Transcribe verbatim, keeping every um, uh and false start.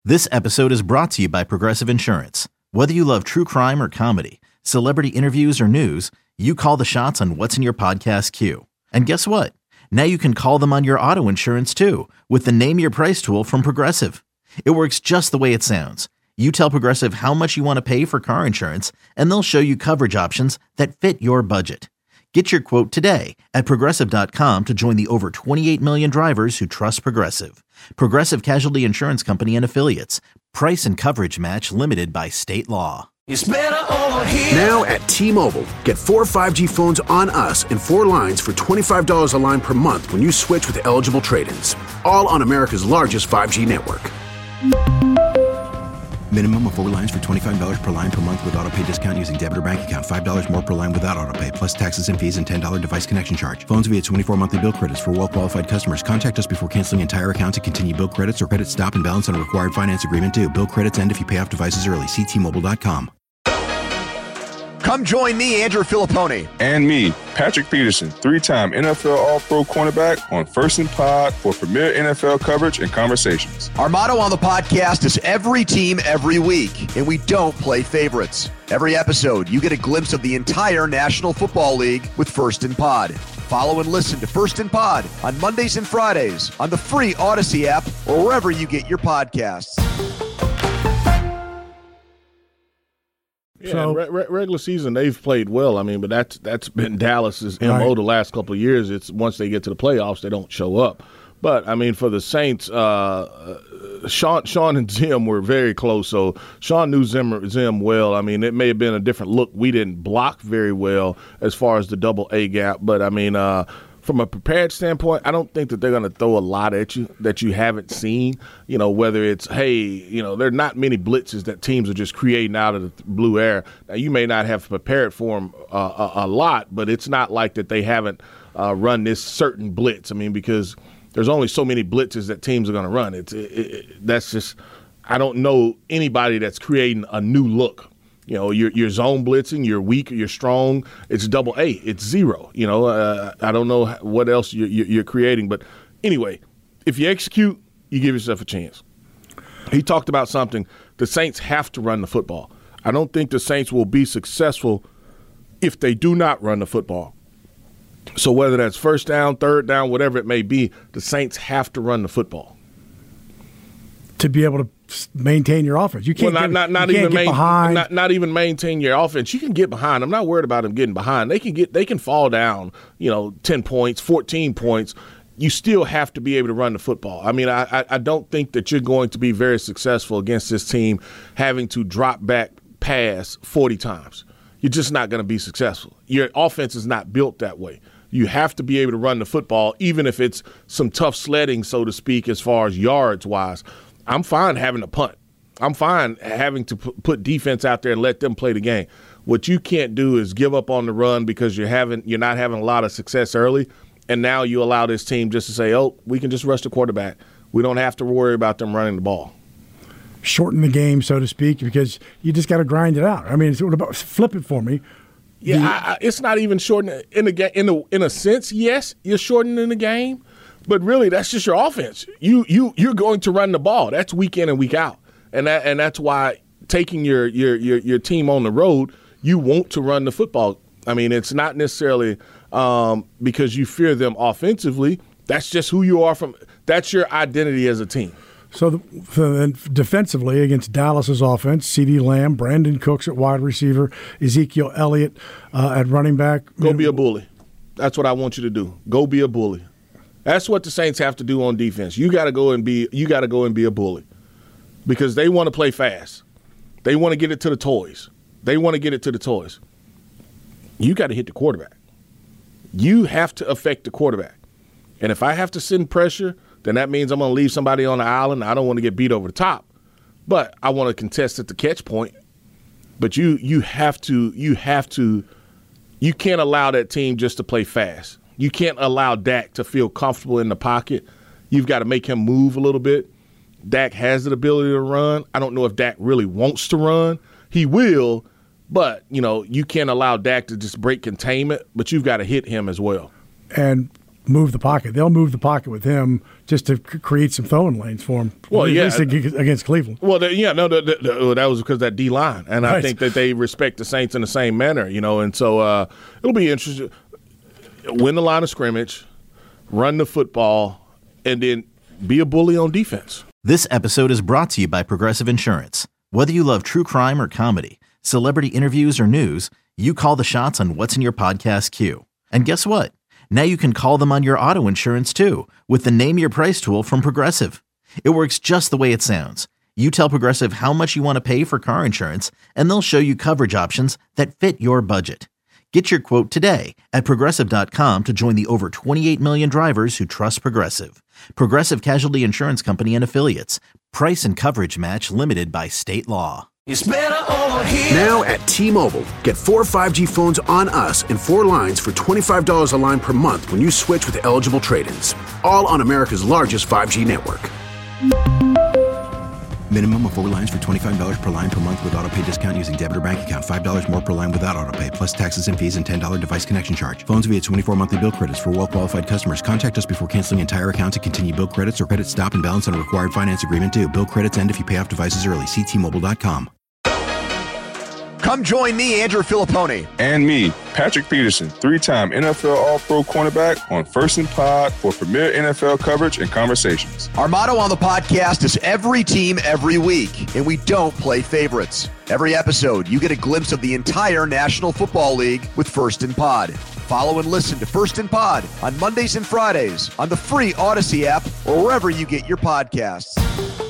This episode is brought to you by Progressive Insurance. Whether you love true crime or comedy, celebrity interviews or news, you call the shots on what's in your podcast queue. And guess what? Now you can call them on your auto insurance too with the Name Your Price tool from Progressive. It works just the way it sounds. You tell Progressive how much you want to pay for car insurance, and they'll show you coverage options that fit your budget. Get your quote today at Progressive dot com to join the over twenty-eight million drivers who trust Progressive. Progressive Casualty Insurance Company and Affiliates. Price and coverage match limited by state law. It's better over here. Now at T-Mobile, get four five G phones on us and four lines for twenty-five dollars a line per month when you switch with eligible trade-ins. All on America's largest five G network. Minimum of four lines for twenty-five dollars per line per month with autopay discount using debit or bank account. five dollars more per line without autopay, plus taxes and fees and ten dollars device connection charge. Phones via twenty-four monthly bill credits for well-qualified customers. Contact us before canceling entire account to continue bill credits or credit stop and balance on a required finance agreement due. Bill credits end if you pay off devices early. See T Mobile dot com. Come join me, Andrew Filipponi. And me, Patrick Peterson, three-time N F L All-Pro cornerback on First and Pod for premier N F L coverage and conversations. Our motto on the podcast is every team, every week, and we don't play favorites. Every episode, you get a glimpse of the entire National Football League with First and Pod. Follow and listen to First and Pod on Mondays and Fridays on the free Odyssey app or wherever you get your podcasts. Yeah, so, re- re- regular season they've played well. I mean, but that's that's been Dallas's M O right. the last couple of years. It's once they get to the playoffs, they don't show up. But I mean, for the Saints, uh, Sean, Sean and Zim were very close. So Sean knew Zim, Zim well. I mean, it may have been a different look. We didn't block very well as far as the double A gap. But I mean, uh, from a prepared standpoint, I don't think that they're going to throw a lot at you that you haven't seen. You know, whether it's, hey, you know, there are not many blitzes that teams are just creating out of the blue air. Now, you may not have prepared for them uh, a, a lot, but it's not like that they haven't uh, run this certain blitz. I mean, because there's only so many blitzes that teams are going to run. It's it, it, that's just – I don't know anybody that's creating a new look. You know, you're, you're zone blitzing, you're weak, you're strong. It's double A. It's zero. You know, uh, I don't know what else you're, you're creating. But anyway, if you execute, you give yourself a chance. He talked about something. The Saints have to run the football. I don't think the Saints will be successful if they do not run the football. So whether that's first down, third down, whatever it may be, the Saints have to run the football. To be able to maintain your offense. You can't, well, not, get, not, not you even can't get main, behind. Not, not even maintain your offense. You can get behind. I'm not worried about them getting behind. They can get. They can fall down, you know, ten points, fourteen points. You still have to be able to run the football. I mean, I, I don't think that you're going to be very successful against this team having to drop back pass forty times. You're just not going to be successful. Your offense is not built that way. You have to be able to run the football, even if it's some tough sledding, so to speak, as far as yards-wise. I'm fine having to punt. I'm fine having to p- put defense out there and let them play the game. What you can't do is give up on the run because you're having you're not having a lot of success early, and now you allow this team just to say, oh, we can just rush the quarterback. We don't have to worry about them running the ball. Shorten the game, so to speak, because you just got to grind it out. I mean, it's, what about flip it for me? Yeah, I, I, it's not even shortening in a ga- in a in a sense. Yes, you're shortening the game. But really, that's just your offense. You you you're going to run the ball. That's week in and week out, and that and that's why taking your your your, your team on the road, you want to run the football. I mean, it's not necessarily um, because you fear them offensively. That's just who you are. From that's your identity as a team. So, the, so defensively against Dallas's offense, CeeDee Lamb, Brandon Cooks at wide receiver, Ezekiel Elliott uh, at running back. Go be a bully. That's what I want you to do. Go be a bully. That's what the Saints have to do on defense. You got to go and be you got to go and be a bully because they want to play fast. They want to get it to the toys. They want to get it to the toys. You got to hit the quarterback. You have to affect the quarterback. And if I have to send pressure, then that means I'm going to leave somebody on the island. I don't want to get beat over the top. But I want to contest at the catch point. But you you have to you have to you can't allow that team just to play fast. You can't allow Dak to feel comfortable in the pocket. You've got to make him move a little bit. Dak has the ability to run. I don't know if Dak really wants to run. He will, but, you know, you can't allow Dak to just break containment, but you've got to hit him as well. And move the pocket. They'll move the pocket with him just to c- create some throwing lanes for him. Well, at yeah, least against Cleveland. Well, the, yeah, no, the, the, the, that was because of that D line, and right. I think that they respect the Saints in the same manner, you know. And so uh, it'll be interesting. Win the line of scrimmage, run the football, and then be a bully on defense. This episode is brought to you by Progressive Insurance. Whether you love true crime or comedy, celebrity interviews or news, you call the shots on what's in your podcast queue. And guess what? Now you can call them on your auto insurance too with the Name Your Price tool from Progressive. It works just the way it sounds. You tell Progressive how much you want to pay for car insurance, and they'll show you coverage options that fit your budget. Get your quote today at Progressive dot com to join the over twenty-eight million drivers who trust Progressive. Progressive Casualty Insurance Company and Affiliates. Price and coverage match limited by state law. It's better over here. Now at T-Mobile, get four five G phones on us and four lines for twenty-five dollars a line per month when you switch with eligible trade-ins. All on America's largest five G network. Minimum of four lines for twenty-five dollars per line per month with auto pay discount using debit or bank account. five dollars more per line without auto pay, plus taxes and fees and ten dollars device connection charge. Phones via twenty-four monthly bill credits for well-qualified customers. Contact us before canceling entire account to continue bill credits or credit stop and balance on a required finance agreement due. Bill credits end if you pay off devices early. See T Mobile dot com. Come join me, Andrew Filippone. And me, Patrick Peterson, three-time N F L All-Pro cornerback on First and Pod for premier N F L coverage and conversations. Our motto on the podcast is every team, every week, and we don't play favorites. Every episode, you get a glimpse of the entire National Football League with First and Pod. Follow and listen to First and Pod on Mondays and Fridays on the free Odyssey app or wherever you get your podcasts.